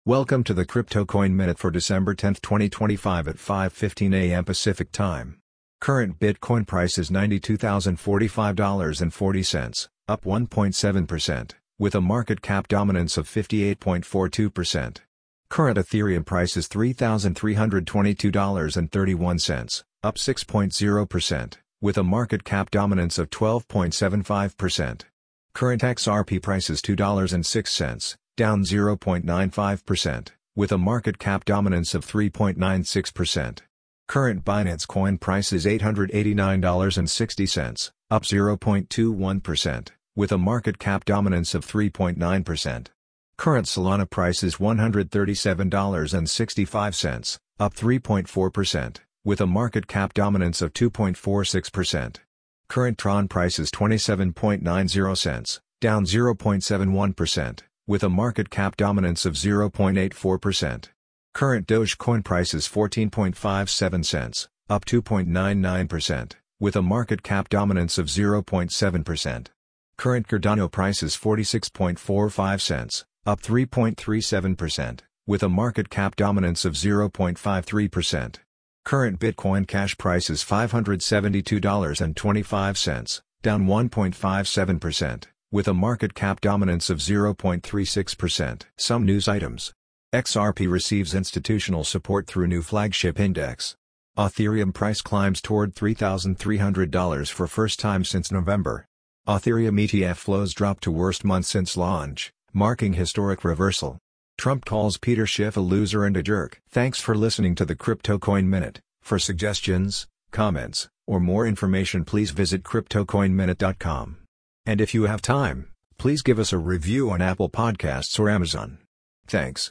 Welcome to the Crypto Coin Minute for December 10, 2025 at 5:15 a.m. Pacific Time. Current Bitcoin price is $92,045.40, up 1.7%, with a market cap dominance of 58.42%. Current Ethereum price is $3,322.31, up 6.0%, with a market cap dominance of 12.75%. Current XRP price is $2.06, down 0.95%, with a market cap dominance of 3.96%. Current Binance Coin price is $889.60, up 0.21%, with a market cap dominance of 3.9%. Current Solana price is $137.65, up 3.4%, with a market cap dominance of 2.46%. Current Tron price is 27.90 cents, down 0.71%, with a market cap dominance of 0.84%. Current Dogecoin price is 14.57 cents, up 2.99%, with a market cap dominance of 0.7%. Current Cardano price is 46.45 cents, up 3.37%, with a market cap dominance of 0.53%. Current Bitcoin Cash price is $572.25, down 1.57%, with a market cap dominance of 0.36%. Some news items. XRP receives institutional support through new flagship index. Ethereum price climbs toward $3,300 for first time since November. Ethereum ETF flows drop to worst month since launch, marking historic reversal. Trump calls Peter Schiff a loser and a jerk. Thanks for listening to the Crypto Coin Minute. For suggestions, comments, or more information, please visit cryptocoinminute.com. And if you have time, please give us a review on Apple Podcasts or Amazon. Thanks.